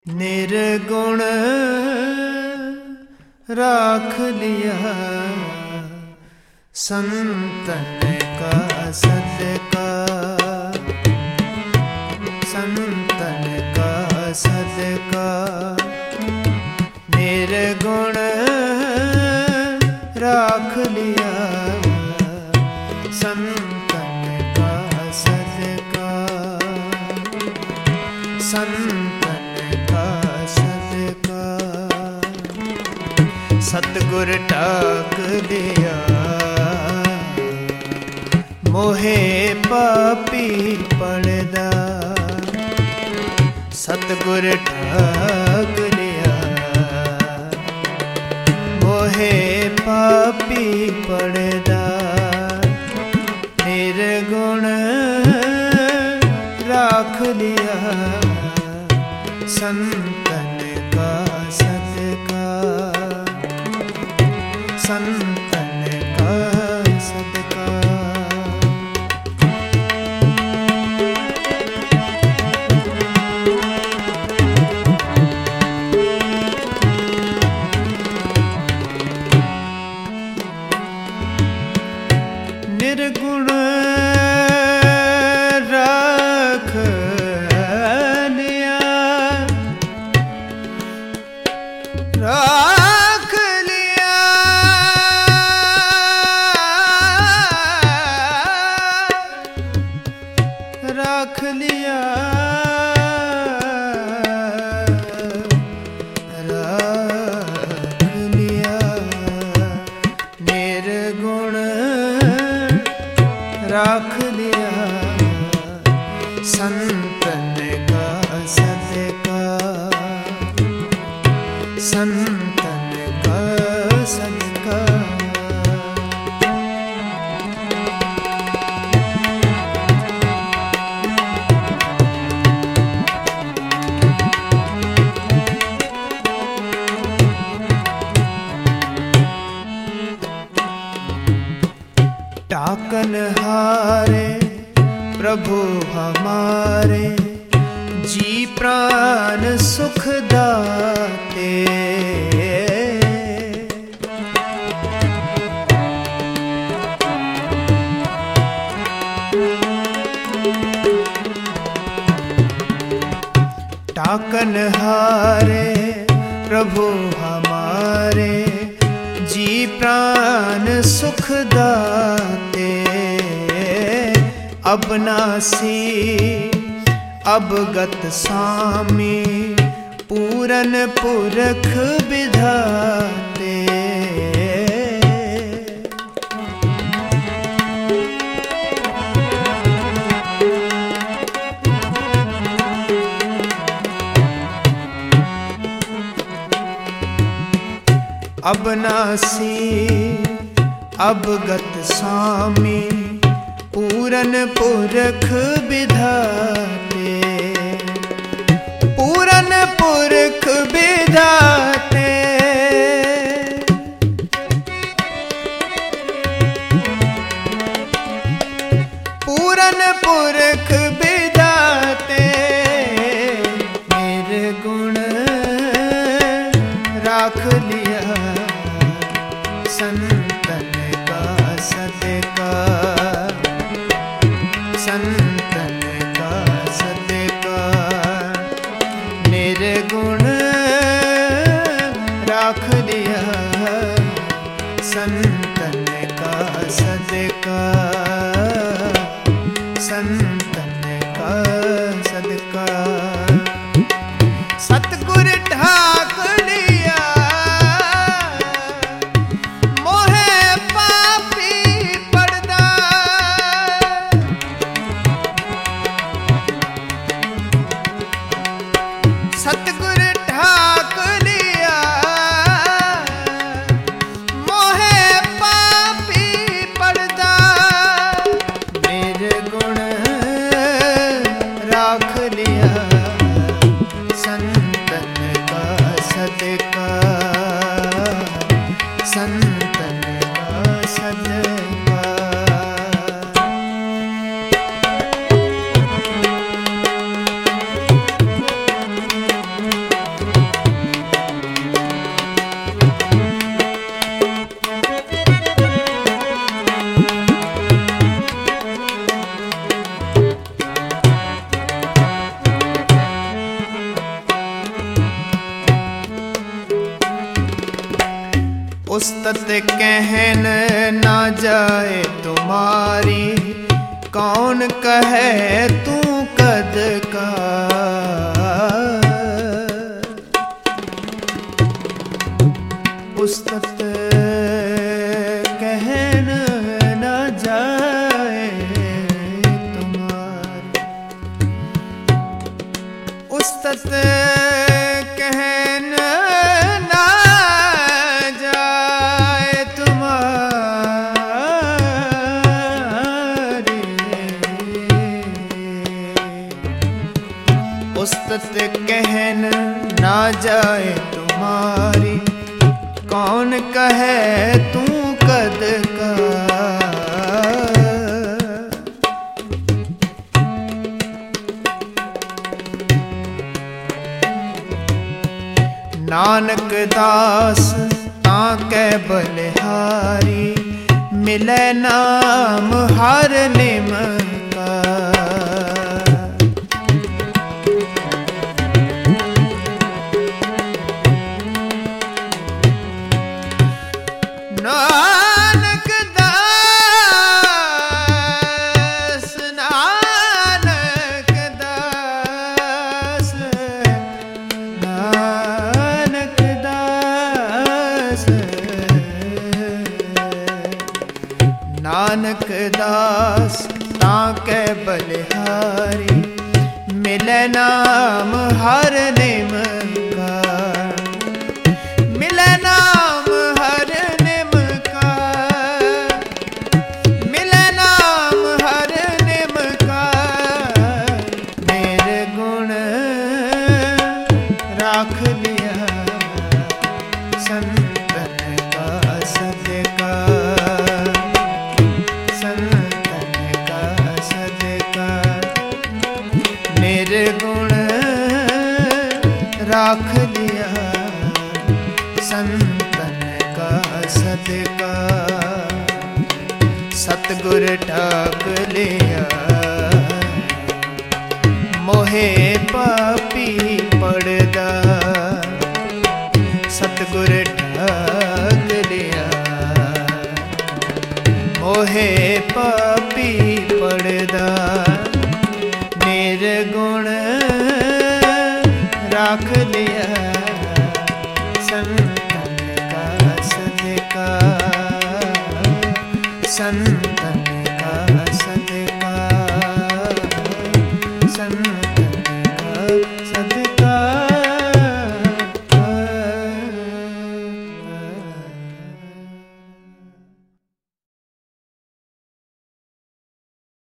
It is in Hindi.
निर्गुण राख लिया संतन का सदका, संतन का सदका। निर्गुण राख लिया संतन का सदका, संतन का सदका। सतगुर टाक दिया मोहे पापी पड़दा, सतगुर टाक दिया मोहे पापी पड़दा। निर्गुण राख लिया संतन का सदका, संतन का सदका। निर्गुण राख लिया, राख लिया राख लिया राख लिया। निर्गुण राख लिया संतन का सदका, संतन का सदका। टाकन हारे प्रभु हमारे, जी प्राण सुख दाते। टाकन हारे प्रभु हमारे, जी प्राण सुख दाते। अब नासी अबगत स्वामी, पूरन पुरख विधाते। अब नासी अबगत स्वामी, पूरन पुरख विधाते। पूरन पुरख विधाते। पूरन पुरख विधाते। निर्गुण राख लिया संतन का सदका, संतन का सदका। निर्गुण राख लिया संतन का सदका, संतन का सदका। सतगुर ठाक लिया मोहे पापी पड़दा, सतगुर ठाक लिया मोहे पापी पड़दा। निर्गुण राख लिया संतन का सदका, संतन का सदका। उस्तत कहन ना जाए तुम्हारी, कौन कहे तू कद का। उस्तत कहन ना जाए तुम्हारी, उस्तत कहन ना जाए तुम्हारी। उस्तत कहन ना जाए तुम्हारी, कौन कहे तू कद का। नानक दास ताकै बलिहारी, मिले नाम हर निम का। नानक दास, नानक दास, नानक दास, नानक दास ताकै बलिहारी, मिले नाम हर निम का। मिले नाम हर निम का, मिले नाम हर निम का। मेरे गुण राख लिया संतन का सदका, संतन का सदका। मेरे गुण राख लिया संतन का सदका। सतगुर ठाक लिया मोहे पापी पड़दा। सतगुर ठाक लिया मोहे पापी पड़दा। मेरे गुण राख लिया संतन का सदका, संतन